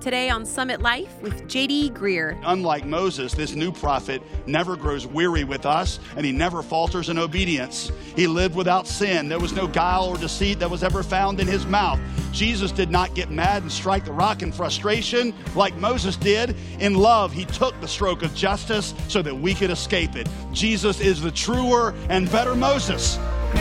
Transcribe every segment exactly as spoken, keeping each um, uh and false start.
today on Summit Life with J D Greear. Unlike Moses, this new prophet never grows weary with us, and he never falters in obedience. He lived without sin. There was no guile or deceit that was ever found in his mouth. Jesus did not get mad and strike the rock in frustration like Moses did. In love, he took the stroke of justice so that we could escape it. Jesus is the truer and better Moses.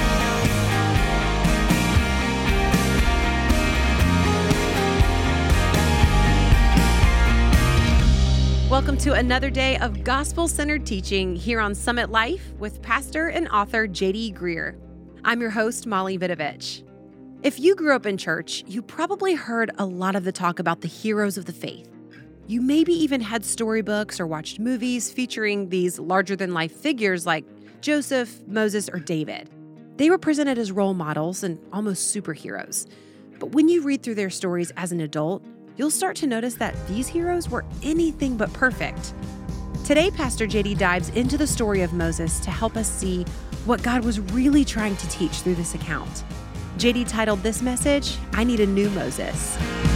Welcome to another day of gospel-centered teaching here on Summit Life with pastor and author J D Greear. I'm your host, Molly Vidovich. If you grew up in church, you probably heard a lot of the talk about the heroes of the faith. You maybe even had storybooks or watched movies featuring these larger-than-life figures like Joseph, Moses, or David. They were presented as role models and almost superheroes. But when you read through their stories as an adult, you'll start to notice that these heroes were anything but perfect. Today, Pastor J D dives into the story of Moses to help us see what God was really trying to teach through this account. J D titled this message, I Need a New Moses.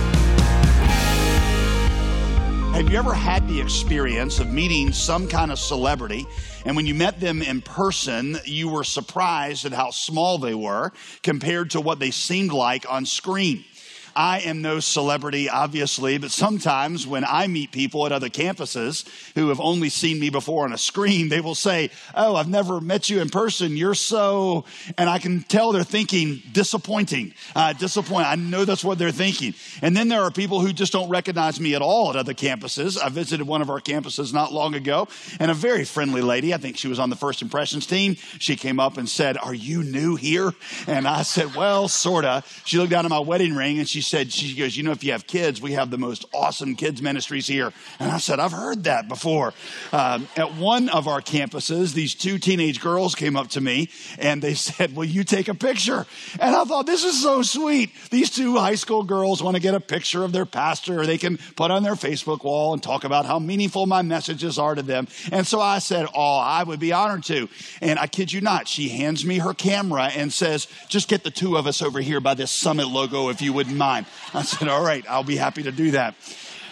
Have you ever had the experience of meeting some kind of celebrity, and when you met them in person, you were surprised at how small they were compared to what they seemed like on screen? I am no celebrity, obviously, but sometimes when I meet people at other campuses who have only seen me before on a screen, they will say, oh, I've never met you in person. You're so, and I can tell they're thinking disappointing, uh, disappointing. I know that's what they're thinking. And then there are people who just don't recognize me at all at other campuses. I visited one of our campuses not long ago, and a very friendly lady, I think she was on the First Impressions team, she came up and said, are you new here? And I said, well, sorta. She looked down at my wedding ring and she She said, she goes, you know, if you have kids, we have the most awesome kids ministries here. And I said, I've heard that before. Um, at one of our campuses, these two teenage girls came up to me and they said, will you take a picture? And I thought, this is so sweet. These two high school girls want to get a picture of their pastor, or they can put on their Facebook wall and talk about how meaningful my messages are to them. And so I said, oh, I would be honored to. And I kid you not, she hands me her camera and says, just get the two of us over here by this Summit logo if you wouldn't mind. I said, all right, I'll be happy to do that.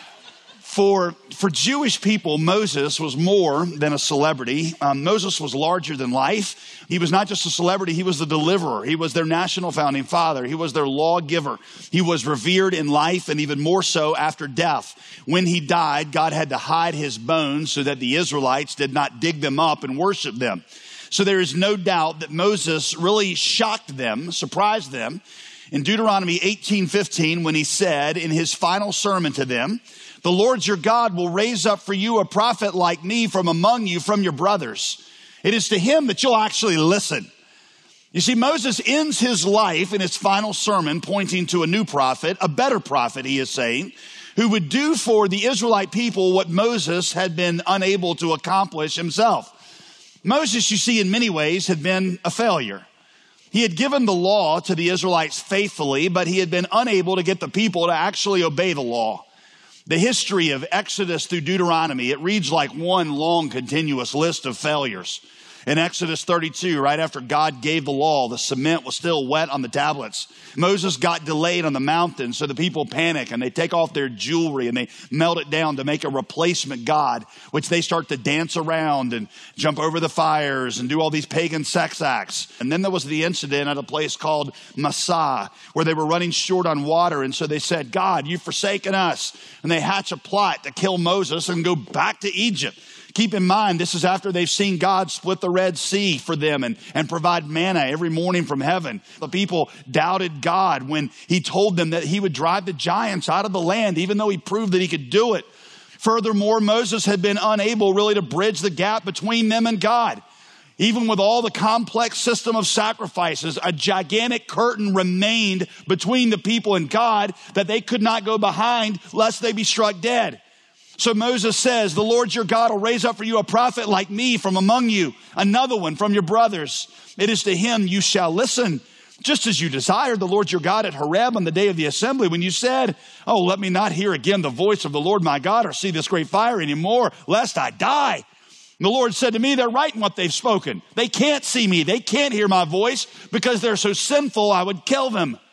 For, for Jewish people, Moses was more than a celebrity. Um, Moses was larger than life. He was not just a celebrity, he was the deliverer. He was their national founding father. He was their lawgiver. He was revered in life and even more so after death. When he died, God had to hide his bones so that the Israelites did not dig them up and worship them. So there is no doubt that Moses really shocked them, surprised them. In Deuteronomy eighteen fifteen, when he said in his final sermon to them, the Lord your God will raise up for you a prophet like me from among you, from your brothers. It is to him that you'll actually listen. You see, Moses ends his life in his final sermon pointing to a new prophet, a better prophet, he is saying, who would do for the Israelite people what Moses had been unable to accomplish himself. Moses, you see, in many ways had been a failure. He had given the law to the Israelites faithfully, but he had been unable to get the people to actually obey the law. The history of Exodus through Deuteronomy, it reads like one long continuous list of failures. In Exodus thirty-two, right after God gave the law, the cement was still wet on the tablets. Moses got delayed on the mountain, so the people panic and they take off their jewelry and they melt it down to make a replacement God, which they start to dance around and jump over the fires and do all these pagan sex acts. And then there was the incident at a place called Massah, where they were running short on water. And so they said, God, you've forsaken us. And they hatch a plot to kill Moses and go back to Egypt. Keep in mind, this is after they've seen God split the Red Sea for them and, and provide manna every morning from heaven. The people doubted God when he told them that he would drive the giants out of the land, even though he proved that he could do it. Furthermore, Moses had been unable really to bridge the gap between them and God. Even with all the complex system of sacrifices, a gigantic curtain remained between the people and God that they could not go behind lest they be struck dead. So Moses says, the Lord your God will raise up for you a prophet like me from among you, another one from your brothers. It is to him you shall listen, just as you desired the Lord your God at Horeb on the day of the assembly, when you said, oh, let me not hear again the voice of the Lord my God or see this great fire anymore, lest I die. And the Lord said to me, they're right in what they've spoken. They can't see me. They can't hear my voice because they're so sinful, I would kill them.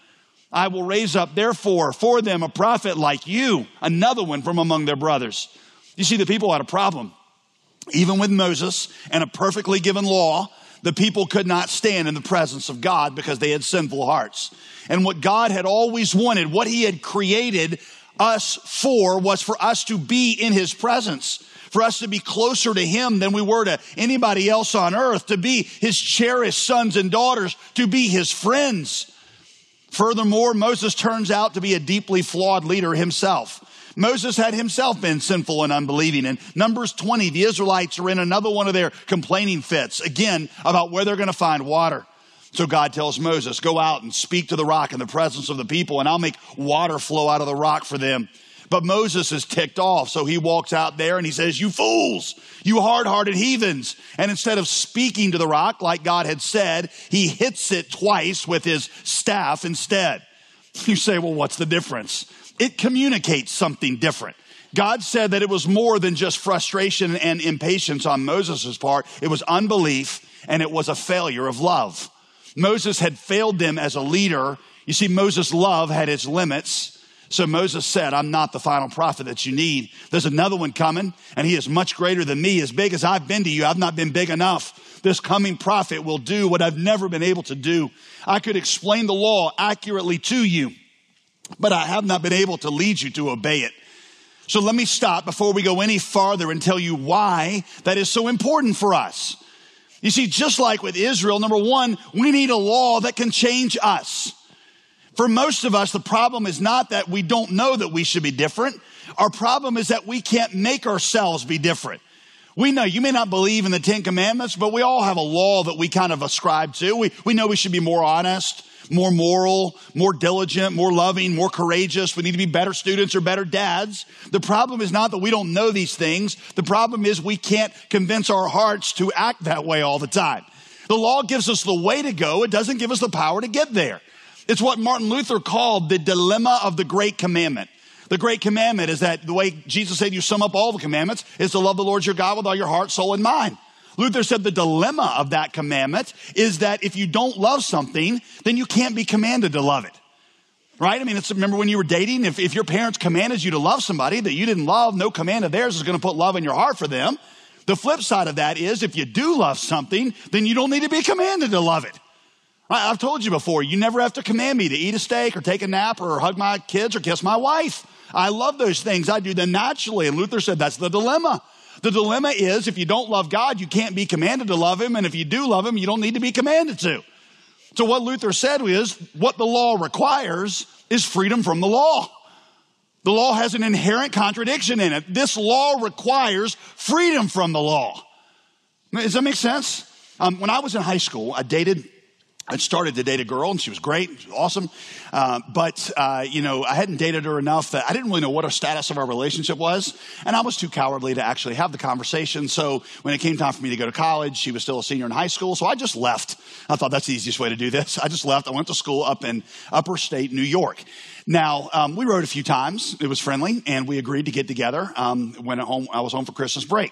I will raise up, therefore, for them a prophet like you, another one from among their brothers. You see, the people had a problem. Even with Moses and a perfectly given law, the people could not stand in the presence of God because they had sinful hearts. And what God had always wanted, what he had created us for, was for us to be in his presence, for us to be closer to him than we were to anybody else on earth, to be his cherished sons and daughters, to be his friends. Furthermore, Moses turns out to be a deeply flawed leader himself. Moses had himself been sinful and unbelieving. In Numbers twenty, the Israelites are in another one of their complaining fits, again, about where they're going to find water. So God tells Moses, go out and speak to the rock in the presence of the people, and I'll make water flow out of the rock for them. But Moses is ticked off, so he walks out there and he says, you fools, you hard-hearted heathens. And instead of speaking to the rock like God had said, he hits it twice with his staff instead. You say, well, what's the difference? It communicates something different. God said that it was more than just frustration and impatience on Moses' part. It was unbelief, and it was a failure of love. Moses had failed them as a leader. You see, Moses' love had its limits. So Moses said, I'm not the final prophet that you need. There's another one coming, and he is much greater than me. As big as I've been to you, I've not been big enough. This coming prophet will do what I've never been able to do. I could explain the law accurately to you, but I have not been able to lead you to obey it. So let me stop before we go any farther and tell you why that is so important for us. You see, just like with Israel, number one, we need a law that can change us. For most of us, the problem is not that we don't know that we should be different. Our problem is that we can't make ourselves be different. We know you may not believe in the Ten Commandments, but we all have a law that we kind of ascribe to. We, we know we should be more honest, more moral, more diligent, more loving, more courageous. We need to be better students or better dads. The problem is not that we don't know these things. The problem is we can't convince our hearts to act that way all the time. The law gives us the way to go. It doesn't give us the power to get there. It's what Martin Luther called the dilemma of the Great Commandment. The Great Commandment is that the way Jesus said you sum up all the commandments is to love the Lord your God with all your heart, soul, and mind. Luther said the dilemma of that commandment is that if you don't love something, then you can't be commanded to love it. Right? I mean, it's, remember when you were dating, if, if your parents commanded you to love somebody that you didn't love, no command of theirs is going to put love in your heart for them. The flip side of that is if you do love something, then you don't need to be commanded to love it. Right? I've told you before, you never have to command me to eat a steak or take a nap or hug my kids or kiss my wife. I love those things. I do them naturally. And Luther said that's the dilemma. The dilemma is if you don't love God, you can't be commanded to love him. And if you do love him, you don't need to be commanded to. So what Luther said is what the law requires is freedom from the law. The law has an inherent contradiction in it. This law requires freedom from the law. Does that make sense? Um, when I was in high school, I dated I started to date a girl, and she was great, she was awesome. Uh, but, uh, you know, I hadn't dated her enough that I didn't really know what our status of our relationship was. And I was too cowardly to actually have the conversation. So when it came time for me to go to college, she was still a senior in high school. So I just left. I thought that's the easiest way to do this. I just left. I went to school up in upper state New York. Now, um, we rode a few times. It was friendly, and we agreed to get together um, when at home, I was home for Christmas break.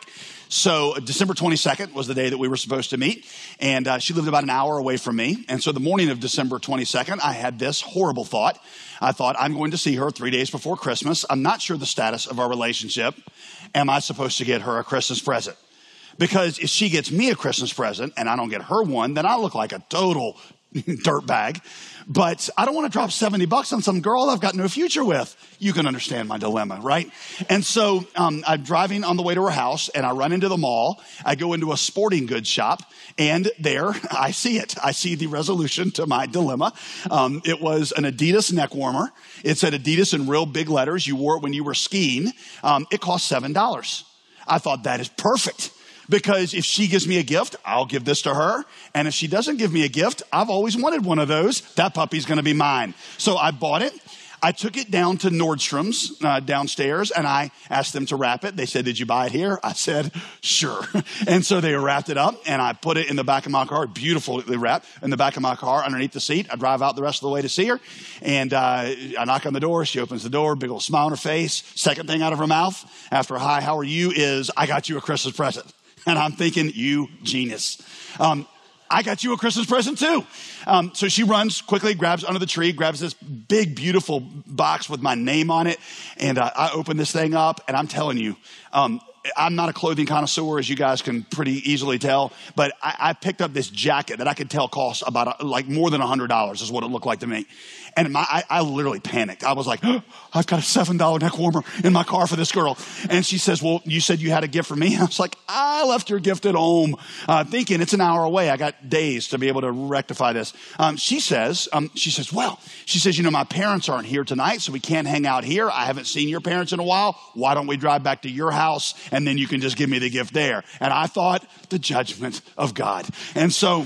So December twenty-second was the day that we were supposed to meet, and uh, she lived about an hour away from me. And so the morning of December twenty-second, I had this horrible thought. I thought, I'm going to see her three days before Christmas. I'm not sure the status of our relationship. Am I supposed to get her a Christmas present? Because if she gets me a Christmas present and I don't get her one, then I look like a total dirtbag. But I don't want to drop seventy bucks on some girl I've got no future with. You can understand my dilemma, right? And so um, I'm driving on the way to her house, and I run into the mall. I go into a sporting goods shop, and there I see it. I see the resolution to my dilemma. Um, it was an Adidas neck warmer. It said Adidas in real big letters. You wore it when you were skiing. Um, it cost seven dollars. I thought that is perfect. Because if she gives me a gift, I'll give this to her. And if she doesn't give me a gift, I've always wanted one of those. That puppy's going to be mine. So I bought it. I took it down to Nordstrom's uh, downstairs, and I asked them to wrap it. They said, did you buy it here? I said, sure. And so they wrapped it up, and I put it in the back of my car, beautifully wrapped in the back of my car underneath the seat. I drive out the rest of the way to see her, and uh, I knock on the door. She opens the door, big old smile on her face. Second thing out of her mouth after, hi, how are you, is, I got you a Christmas present. And I'm thinking, you genius. Um, I got you a Christmas present too. Um, so she runs quickly, grabs under the tree, grabs this big, beautiful box with my name on it. And uh, I open this thing up, and I'm telling you, um, I'm not a clothing connoisseur, as you guys can pretty easily tell, but I, I picked up this jacket that I could tell cost about a, like more than one hundred dollars is what it looked like to me. And my, I, I literally panicked. I was like, oh, I've got a seven dollar neck warmer in my car for this girl. And she says, well, you said you had a gift for me. I was like, I left your gift at home, uh, thinking it's an hour away. I got days to be able to rectify this. Um, she says, um, she says, well, she says, you know, my parents aren't here tonight, so we can't hang out here. I haven't seen your parents in a while. Why don't we drive back to your house, and then you can just give me the gift there? And I thought, the judgment of God. And so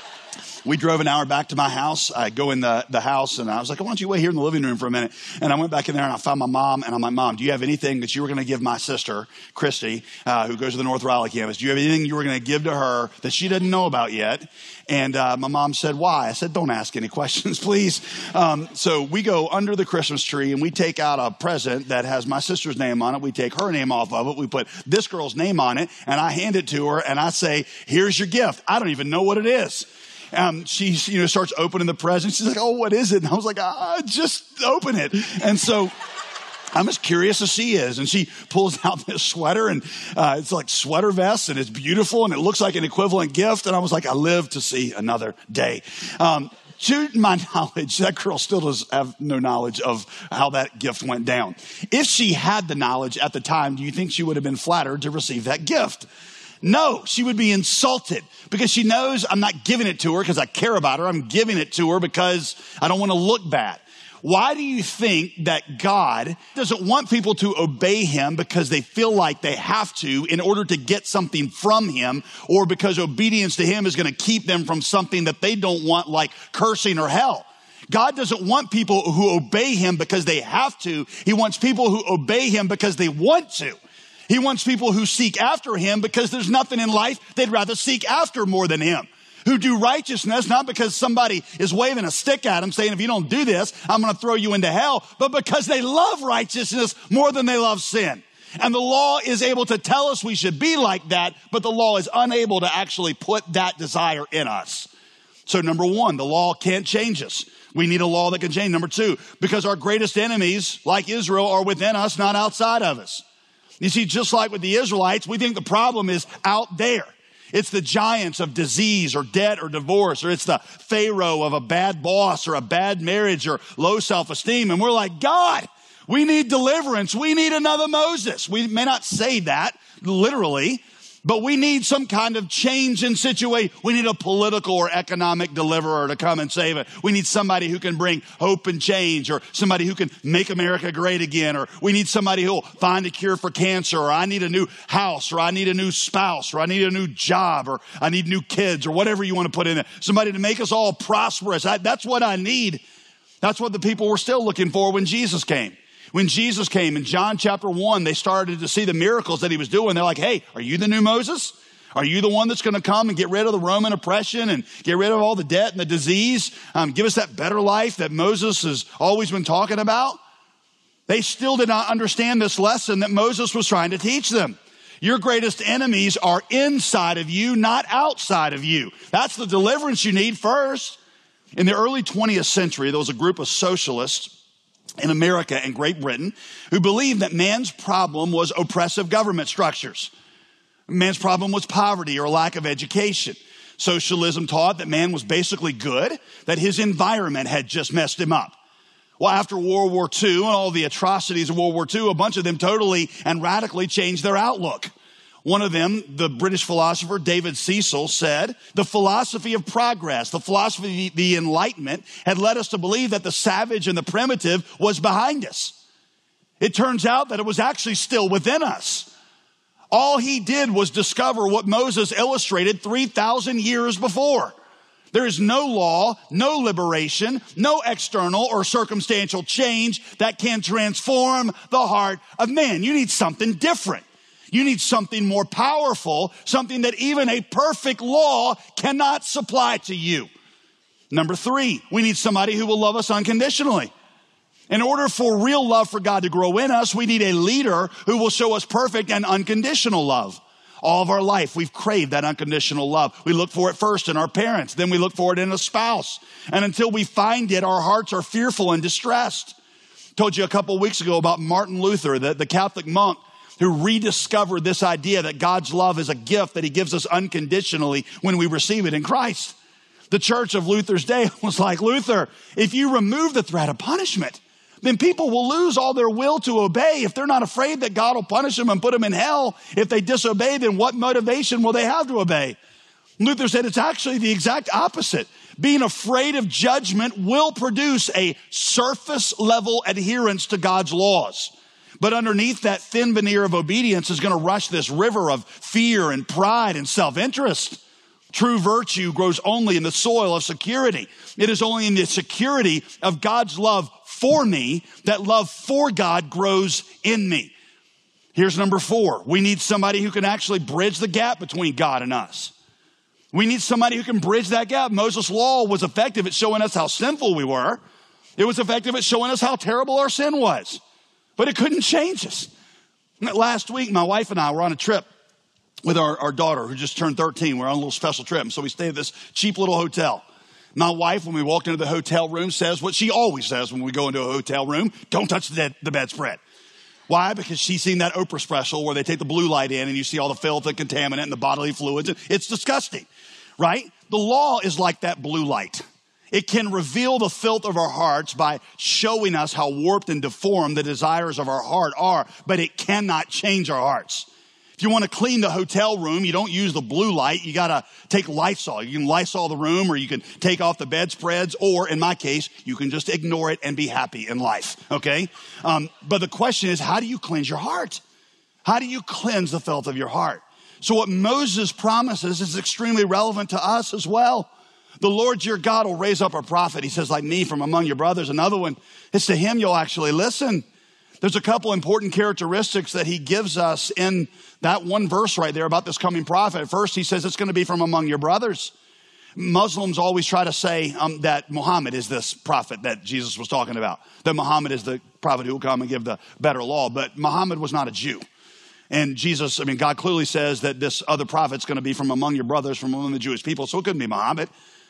we drove an hour back to my house. I go in the, the house, and I was like, why don't you wait here in the living room for a minute? And I went back in there, and I found my mom, and I'm like, Mom, do you have anything that you were going to give my sister, Christy, uh, who goes to the North Raleigh campus? Do you have anything you were going to give to her that she didn't know about yet? And uh, my mom said, why? I said, don't ask any questions, please. Um, so we go under the Christmas tree, and we take out a present that has my sister's name on it. We take her name off of it. We put this girl's name on it, and I hand it to her, and I say, here's your gift. I don't even know what it is. Um, she, you know, starts opening the present. She's like, oh, what is it? And I was like, ah, just open it. And so I'm as curious as she is. And she pulls out this sweater, and uh, it's like sweater vest, and it's beautiful, and it looks like an equivalent gift. And I was like, I live to see another day. Um, to my knowledge, that girl still does have no knowledge of how that gift went down. If she had the knowledge at the time, do you think she would have been flattered to receive that gift? No, she would be insulted because she knows I'm not giving it to her because I care about her. I'm giving it to her because I don't want to look bad. Why do you think that God doesn't want people to obey him because they feel like they have to in order to get something from him, or because obedience to him is going to keep them from something that they don't want, like cursing or hell? God doesn't want people who obey him because they have to. He wants people who obey him because they want to. He wants people who seek after him because there's nothing in life they'd rather seek after more than him. Who do righteousness, not because somebody is waving a stick at them saying, if you don't do this, I'm going to throw you into hell, but because they love righteousness more than they love sin. And the law is able to tell us we should be like that, but the law is unable to actually put that desire in us. So number one, the law can't change us. We need a law that can change. Number two, because our greatest enemies, like Israel, are within us, not outside of us. You see, just like with the Israelites, we think the problem is out there. It's the giants of disease or debt or divorce, or it's the Pharaoh of a bad boss or a bad marriage or low self-esteem. And we're like, God, we need deliverance. We need another Moses. We may not say that literally, but we need some kind of change in situation. We need a political or economic deliverer to come and save it. We need somebody who can bring hope and change, or somebody who can make America great again, or we need somebody who will find a cure for cancer, or I need a new house, or I need a new spouse, or I need a new job, or I need new kids, or whatever you want to put in there. Somebody to make us all prosperous. I, that's what I need. That's what the people were still looking for when Jesus came. When Jesus came in John chapter one, they started to see the miracles that he was doing. They're like, hey, are you the new Moses? Are you the one that's going to come and get rid of the Roman oppression and get rid of all the debt and the disease? Um, give us that better life that Moses has always been talking about? They still did not understand this lesson that Moses was trying to teach them. Your greatest enemies are inside of you, not outside of you. That's the deliverance you need first. In the early twentieth century, there was a group of socialists in America and Great Britain who believed that man's problem was oppressive government structures. Man's problem was poverty or lack of education. Socialism taught that man was basically good, that his environment had just messed him up. Well, after World War Two and all the atrocities of World War Two, a bunch of them totally and radically changed their outlook. One of them, the British philosopher David Cecil, said, the philosophy of progress, the philosophy of the Enlightenment, had led us to believe that the savage and the primitive was behind us. It turns out that it was actually still within us. All he did was discover what Moses illustrated three thousand years before. There is no law, no liberation, no external or circumstantial change that can transform the heart of man. You need something different. You need something more powerful, something that even a perfect law cannot supply to you. Number three, we need somebody who will love us unconditionally. In order for real love for God to grow in us, we need a leader who will show us perfect and unconditional love. All of our life, we've craved that unconditional love. We look for it first in our parents, then we look for it in a spouse. And until we find it, our hearts are fearful and distressed. Told you a couple of weeks ago about Martin Luther, the, the Catholic monk who rediscovered this idea that God's love is a gift that he gives us unconditionally when we receive it in Christ. The church of Luther's day was like, Luther, if you remove the threat of punishment, then people will lose all their will to obey. If they're not afraid that God will punish them and put them in hell, if they disobey, then what motivation will they have to obey? Luther said it's actually the exact opposite. Being afraid of judgment will produce a surface level adherence to God's laws. But underneath that thin veneer of obedience is going to rush this river of fear and pride and self-interest. True virtue grows only in the soil of security. It is only in the security of God's love for me that love for God grows in me. Here's number four. We need somebody who can actually bridge the gap between God and us. We need somebody who can bridge that gap. Moses' law was effective at showing us how sinful we were. It was effective at showing us how terrible our sin was. But it couldn't change us. Last week, my wife and I were on a trip with our, our daughter who just turned thirteen. We're on a little special trip. And so we stayed at this cheap little hotel. My wife, when we walked into the hotel room, says what she always says when we go into a hotel room: don't touch the, the bedspread. Why? Because she's seen that Oprah special where they take the blue light in and you see all the filth and contaminant and the bodily fluids. It's disgusting, right? The law is like that blue light. It can reveal the filth of our hearts by showing us how warped and deformed the desires of our heart are, but it cannot change our hearts. If you want to clean the hotel room, you don't use the blue light. You got to take Lysol. You can Lysol the room, or you can take off the bedspreads, or in my case, you can just ignore it and be happy in life, okay? Um, but the question is, how do you cleanse your heart? How do you cleanse the filth of your heart? So what Moses promises is extremely relevant to us as well. The Lord your God will raise up a prophet, he says, like me from among your brothers. Another one, it's to him you'll actually listen. There's a couple important characteristics that he gives us in that one verse right there about this coming prophet. First, he says it's going to be from among your brothers. Muslims always try to say um, that Muhammad is this prophet that Jesus was talking about, that Muhammad is the prophet who will come and give the better law. But Muhammad was not a Jew. And Jesus, I mean, God clearly says that this other prophet's going to be from among your brothers, from among the Jewish people. So it couldn't be Muhammad.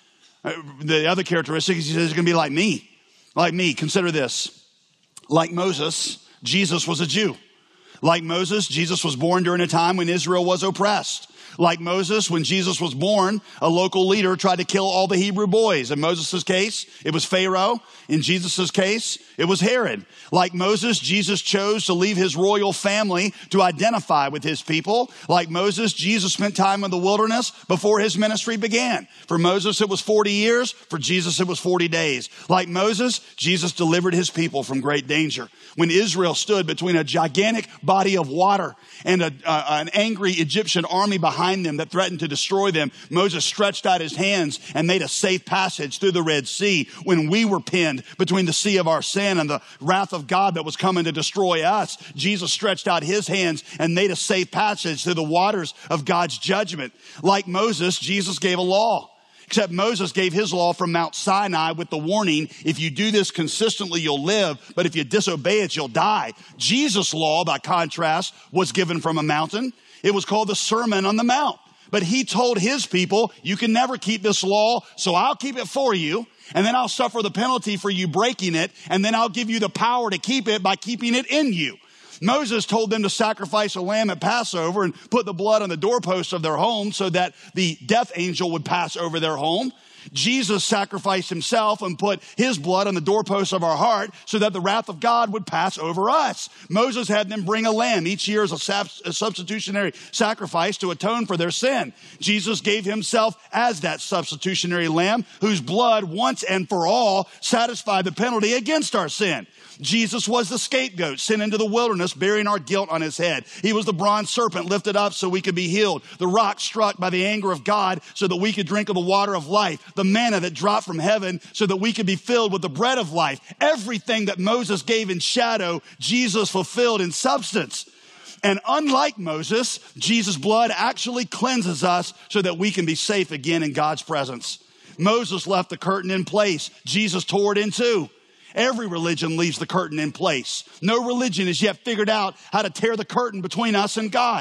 The other characteristic is he says it's going to be like me. Like me. Consider this. Like Moses, Jesus was a Jew. Like Moses, Jesus was born during a time when Israel was oppressed. Like Moses, when Jesus was born, a local leader tried to kill all the Hebrew boys. In Moses' case, it was Pharaoh. In Jesus' case, it was Herod. Like Moses, Jesus chose to leave his royal family to identify with his people. Like Moses, Jesus spent time in the wilderness before his ministry began. For Moses, it was forty years. For Jesus, it was forty days. Like Moses, Jesus delivered his people from great danger. When Israel stood between a gigantic body of water and a, uh, an angry Egyptian army behind them that threatened to destroy them, Moses stretched out his hands and made a safe passage through the Red Sea. When we were pinned between the sea of our sin and the wrath of God that was coming to destroy us, Jesus stretched out his hands and made a safe passage through the waters of God's judgment. Like Moses, Jesus gave a law. Except Moses gave his law from Mount Sinai with the warning, if you do this consistently, you'll live, but if you disobey it, you'll die. Jesus' law, by contrast, was given from a mountain. It was called the Sermon on the Mount. But he told his people, you can never keep this law, so I'll keep it for you, and then I'll suffer the penalty for you breaking it, and then I'll give you the power to keep it by keeping it in you. Moses told them to sacrifice a lamb at Passover and put the blood on the doorposts of their home so that the death angel would pass over their home. Jesus sacrificed himself and put his blood on the doorposts of our heart so that the wrath of God would pass over us. Moses had them bring a lamb each year as a, sab- a substitutionary sacrifice to atone for their sin. Jesus gave himself as that substitutionary lamb whose blood once and for all satisfied the penalty against our sin. Jesus was the scapegoat sent into the wilderness bearing our guilt on his head. He was the bronze serpent lifted up so we could be healed. The rock struck by the anger of God so that we could drink of the water of life. The manna that dropped from heaven so that we could be filled with the bread of life. Everything that Moses gave in shadow, Jesus fulfilled in substance. And unlike Moses, Jesus' blood actually cleanses us so that we can be safe again in God's presence. Moses left the curtain in place. Jesus tore it in two. Every religion leaves the curtain in place. No religion has yet figured out how to tear the curtain between us and God.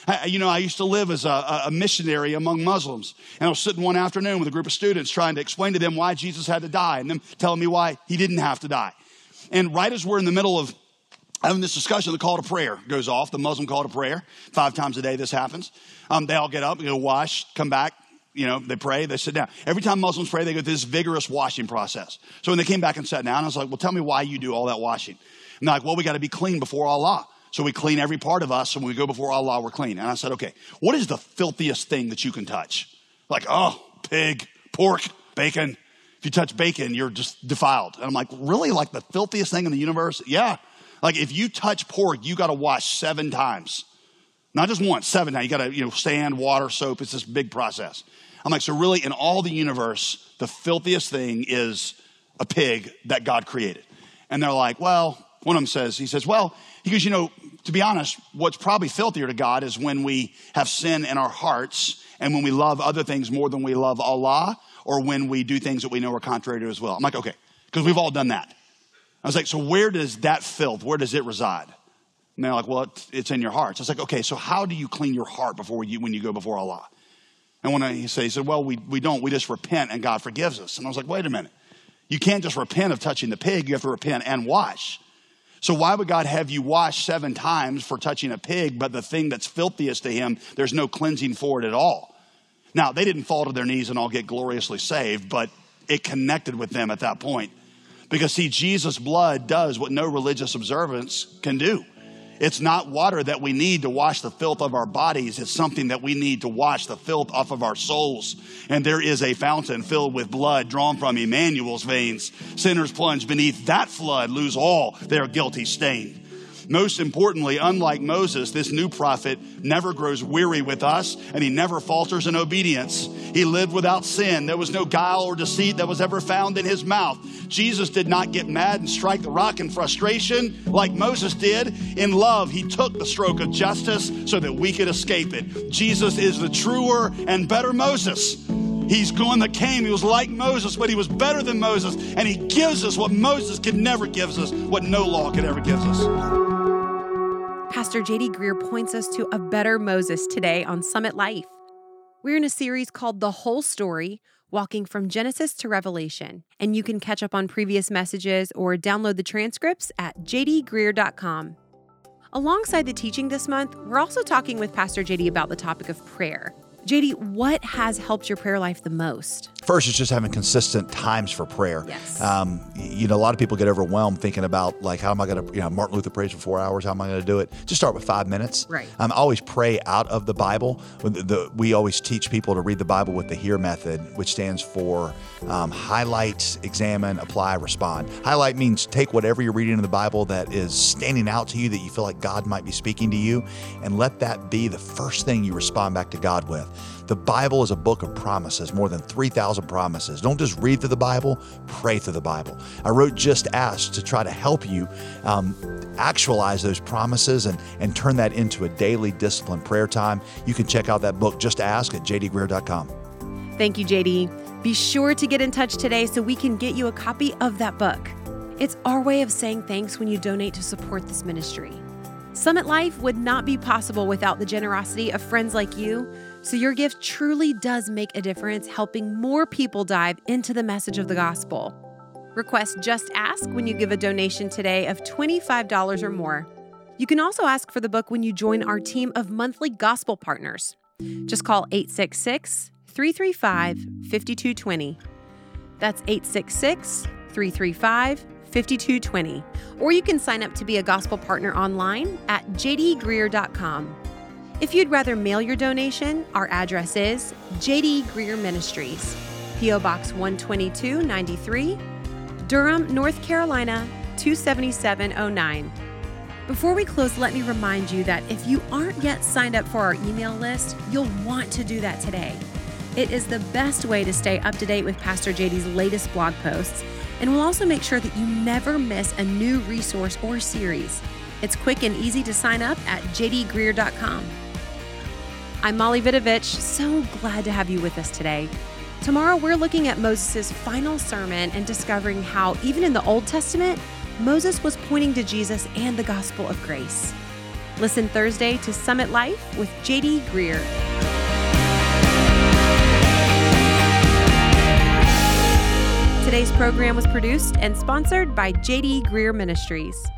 I, you know, I used to live as a, a missionary among Muslims, and I was sitting one afternoon with a group of students trying to explain to them why Jesus had to die and them telling me why he didn't have to die. And right as we're in the middle of having this discussion, the call to prayer goes off, the Muslim call to prayer. Five times a day this happens. Um, they all get up, go wash, come back. You know, they pray, they sit down. Every time Muslims pray, they go through this vigorous washing process. So when they came back and sat down, I was like, well, tell me why you do all that washing. And they're like, well, we got to be clean before Allah. So we clean every part of us. So when we go before Allah, we're clean. And I said, okay, what is the filthiest thing that you can touch? Like, oh, pig, pork, bacon. If you touch bacon, you're just defiled. And I'm like, really? Like the filthiest thing in the universe? Yeah. Like if you touch pork, you got to wash seven times. Not just once, seven times. You got to, you know, sand, water, soap. It's this big process. I'm like, so really in all the universe, the filthiest thing is a pig that God created. And they're like, well, one of them says, he says, well, he goes, you know, to be honest, what's probably filthier to God is when we have sin in our hearts and when we love other things more than we love Allah, or when we do things that we know are contrary to his will. I'm like, okay, because we've all done that. I was like, so where does that filth, where does it reside? And they're like, well, it's in your hearts. I was like, okay, so how do you clean your heart before you, when you go before Allah? And when I, he said, he said, well, we, we don't, we just repent and God forgives us. And I was like, wait a minute. You can't just repent of touching the pig, you have to repent and wash. So why would God have you wash seven times for touching a pig, but the thing that's filthiest to him, there's no cleansing for it at all? Now, they didn't fall to their knees and all get gloriously saved, but it connected with them at that point. Because see, Jesus' blood does what no religious observance can do. It's not water that we need to wash the filth of our bodies. It's something that we need to wash the filth off of our souls. And there is a fountain filled with blood drawn from Emmanuel's veins. Sinners plunge beneath that flood, lose all their guilty stain. Most importantly, unlike Moses, this new prophet never grows weary with us, and he never falters in obedience. He lived without sin. There was no guile or deceit that was ever found in his mouth. Jesus did not get mad and strike the rock in frustration like Moses did. In love, he took the stroke of justice so that we could escape it. Jesus is the truer and better Moses. He's one that came, he was like Moses, but he was better than Moses, and he gives us what Moses could never give us, what no law could ever give us. Pastor J D Greear points us to a better Moses today on Summit Life. We're in a series called The Whole Story, walking from Genesis to Revelation. And you can catch up on previous messages or download the transcripts at j d greear dot com. Alongside the teaching this month, we're also talking with Pastor J D about the topic of prayer. J D, what has helped your prayer life the most? First, it's just having consistent times for prayer. Yes. Um, you know, a lot of people get overwhelmed thinking about, like, how am I going to, you know, Martin Luther prays for four hours. How am I going to do it? Just start with five minutes. Right. Um, I always pray out of the Bible. The, the, we always teach people to read the Bible with the HEAR method, which stands for um, highlight, examine, apply, respond. Highlight means take whatever you're reading in the Bible that is standing out to you, that you feel like God might be speaking to you, and let that be the first thing you respond back to God with. The Bible is a book of promises, more than three thousand promises. Don't just read through the Bible, pray through the Bible. I wrote Just Ask to try to help you um, actualize those promises and, and turn that into a daily disciplined prayer time. You can check out that book, Just Ask, at j d greear dot com. Thank you, J D. Be sure to get in touch today so we can get you a copy of that book. It's our way of saying thanks when you donate to support this ministry. Summit Life would not be possible without the generosity of friends like you, so your gift truly does make a difference, helping more people dive into the message of the gospel. Request Just Ask when you give a donation today of twenty-five dollars or more. You can also ask for the book when you join our team of monthly gospel partners. Just call eight six six, three three five, five two two zero. That's eight six six, three three five, five two two zero. Or you can sign up to be a gospel partner online at j d greear dot com. If you'd rather mail your donation, our address is J D Greear Ministries, P O Box one twenty-two ninety-three, Durham, North Carolina, two seven seven oh nine. Before we close, let me remind you that if you aren't yet signed up for our email list, you'll want to do that today. It is the best way to stay up to date with Pastor J D's latest blog posts, and we'll also make sure that you never miss a new resource or series. It's quick and easy to sign up at j d greear dot com. I'm Molly Vidovich, so glad to have you with us today. Tomorrow, we're looking at Moses' final sermon and discovering how, even in the Old Testament, Moses was pointing to Jesus and the gospel of grace. Listen Thursday to Summit Life with J D Greear. Today's program was produced and sponsored by J D Greear Ministries.